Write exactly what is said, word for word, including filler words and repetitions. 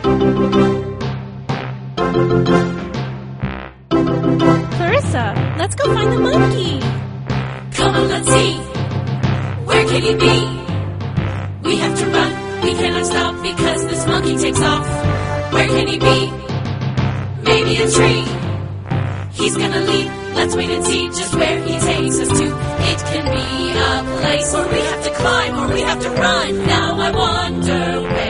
Clarissa, let's go find the monkey. Come on, let's see. Where can he be? We have to run. We cannot stop because this monkey takes off. Where can he be? Maybe a tree. He's gonna leap. Let's wait and see just where he takes us to. It can be a place where we have to climb or we have to run. Now I wonder where